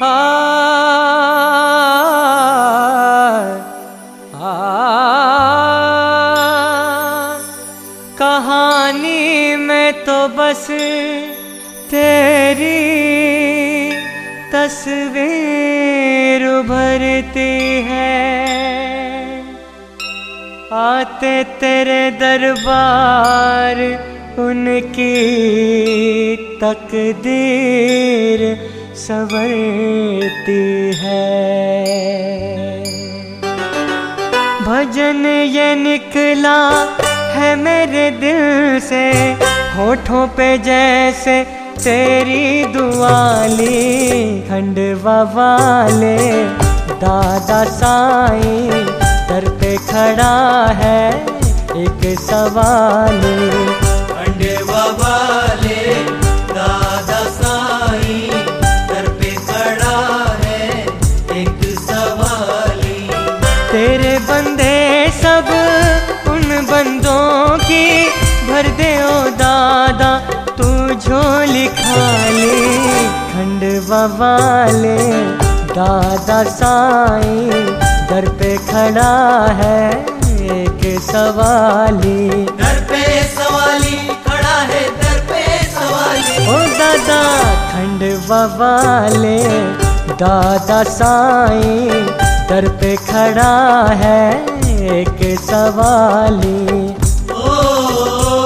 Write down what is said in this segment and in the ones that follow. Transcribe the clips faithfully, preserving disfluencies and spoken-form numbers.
आ, कहानी में तो बस तेरी तस्वीर उभरती है, आते तेरे दरबार उनकी तकदीर संवरती है। भजन ये निकला है मेरे दिल से, होठों पे जैसे तेरी दुआली। खंडवा वाले दादा साईं दर पे खड़ा है एक सवाल। खंडवा वाले दादा साईं दर पे खड़ा है एक सवाली। तेरे बंदे सब उन बंदों की भर दे ओ दादा तू झोली खाली। खंडवा वाले दादा साईं दर पे खड़ा है एक सवाली। दर पे सवाली खड़ा है, दर पे सवाली। ओ दादा खंडवा वाले दादा साईं दर पे खड़ा है एक सवाली। ओ, ओ,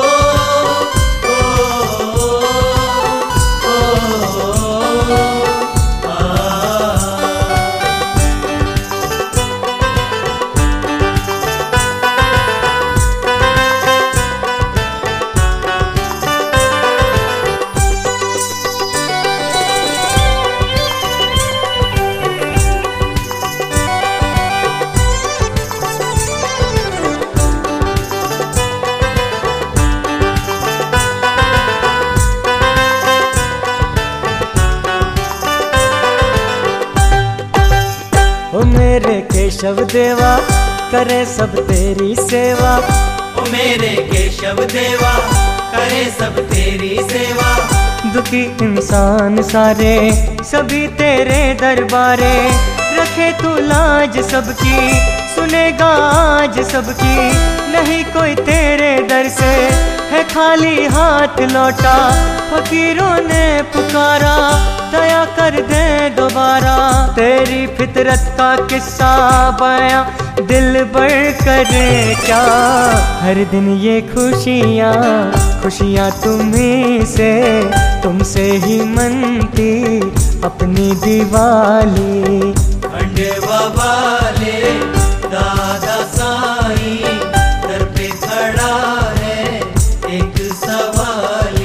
ओ मेरे केशव देवा करे सब तेरी सेवा। ओ मेरे केशव देवा करे सब तेरी सेवा। दुखी इंसान सारे सभी तेरे दरबारे, रखे तू लाज सबकी सुनेगा आज सबकी। नहीं कोई तेरे दर से है खाली हाथ लौटा, फकीरों ने पुकारा दया कर दे दोबारा। तेरी फितरत का किस्सा बयां दिल भर करे क्या, हर दिन ये खुशियाँ खुशियाँ तुम्हीं से तुमसे ही मनती अपनी दिवाली। खंडवा वाले दादा साईं दर पे खड़ा है एक सवाली।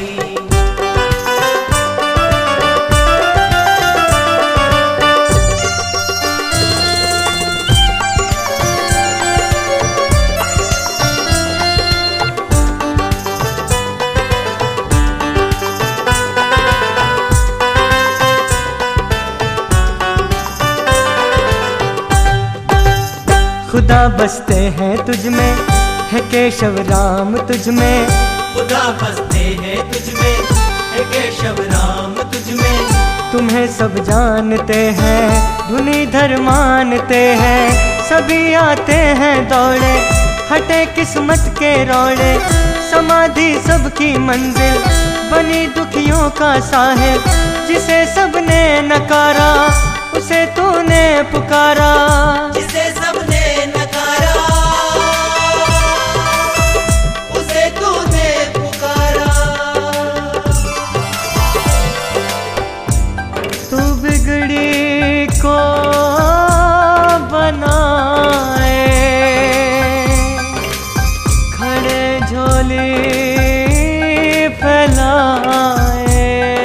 खुदा बसते हैं तुझ में है केशव राम तुझ में। खुदा बसते हैं तुझ में है केशव राम तुझ में। तुम्हें सब जानते हैं धुनीधर मानते हैं, सभी आते हैं दौड़े हटे किस्मत के रोड़े। समाधि सबकी मंजिल बनी दुखियों का साहिब, जिसे सबने नकारा उसे तूने पुकारा। जिसे सबने नकारा उसे तूने पुकारा। तू बिगड़ी को बनाए खड़े झोली फैलाए।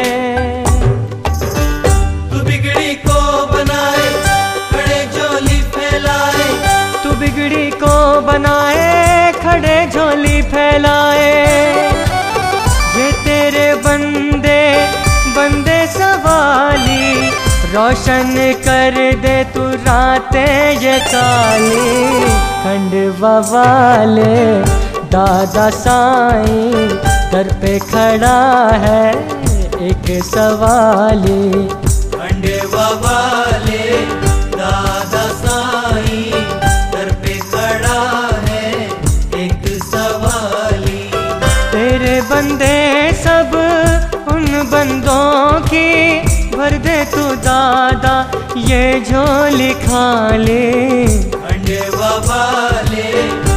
तू बिगड़ी को बनाए खड़े झोली फैलाए। तू बिगड़ी को बनाए खड़े झोली फैलाए। ये तेरे बंदे बंदे सवाली, रोशन कर दे तू रातें ये काली। खंडवा वाले दादा साईं दर पे खड़ा है एक सवाली। खंडेवा वाले दादा साईं दर पे खड़ा है एक सवाली। तेरे बंदे सब उन बंदों की भर दे तू दादा ये झोली खाली। खंडेवा वाले